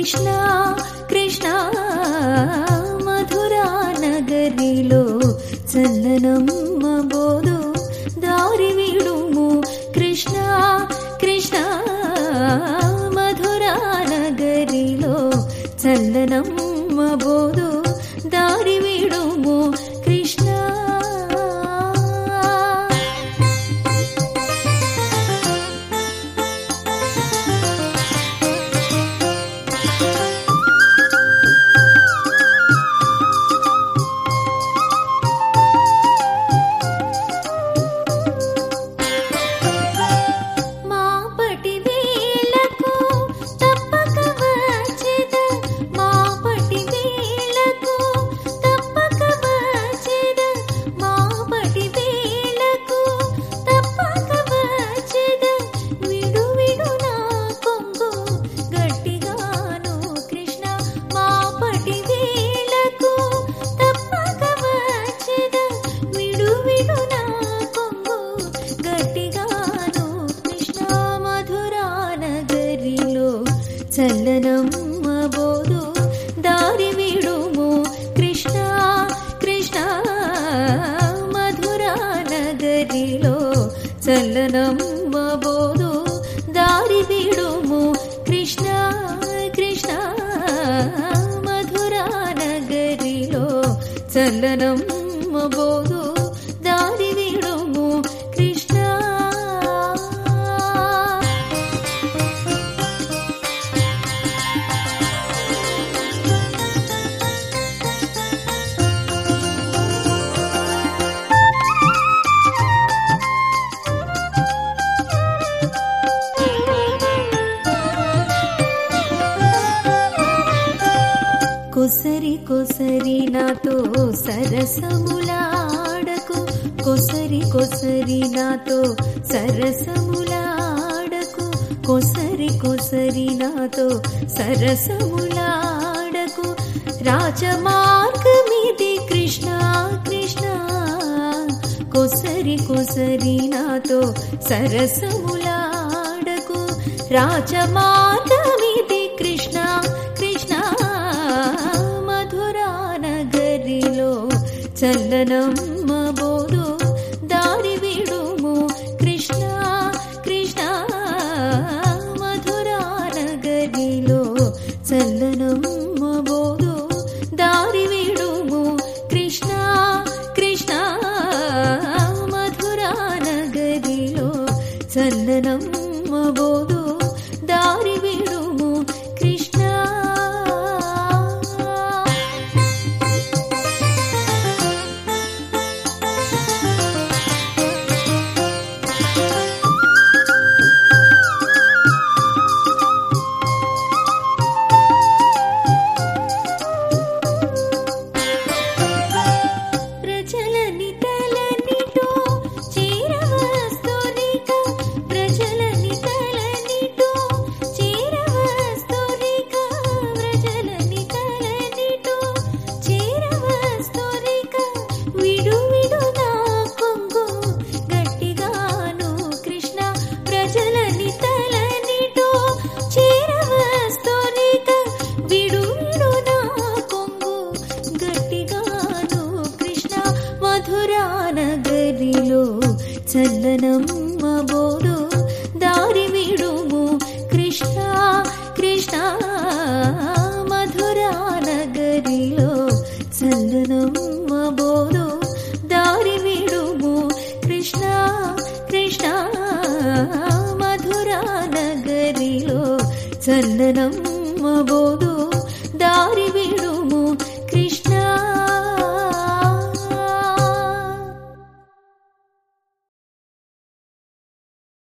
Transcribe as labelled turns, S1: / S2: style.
S1: కృష్ణ కృష్ణ మధురా నగరిలో చల్లనమ్మ బోధు దారి విడుము కృష్ణ కృష్ణ మధురా నగరిలో చల్లనమ్మ బోధు దారి విడుము కృష్ణ. చల్లనమ్మ బోధు దారి విడుము కృష్ణ కృష్ణ మధురా నగరిలో చల్లనమ్మ బోధు దారి విడుము కృష్ణ కృష్ణ మధురా నగరిలో చల్లనమ్మ బోధు దారి విడుము కృష్ణ. కొసరి కొసరి నాతో సరసములాడకు కొసరి కొసరి నాతో సరసములాడకు కొసరి కొసరి నాతో సరసములాడకు రాజమార్గమిది కృష్ణ కృష్ణ కొసరి కొసరి నాతో సరసములాడకు రాజమార్గమిది కృష్ణ కృష్ణ మధురా నగరిలో చల్లనమ్మ బోధు దారి విడుము కృష్ణ కృష్ణ మధురా నగరిలో చల్లనమ్మ బోధు దారి విడుము కృష్ణ కృష్ణ మధురా నగరిలో చల్లనమ్మ బోధు దారి విడుము కృష్ణ. చల్లనమ్మ బోధు దారి విడుము కృష్ణ కృష్ణ మధురా నగరిలో చల్లనమ్మ బోధు దారి విడుము కృష్ణ కృష్ణ మధురా నగరిలో చల్లనమ్మ బోధు దారి విడుము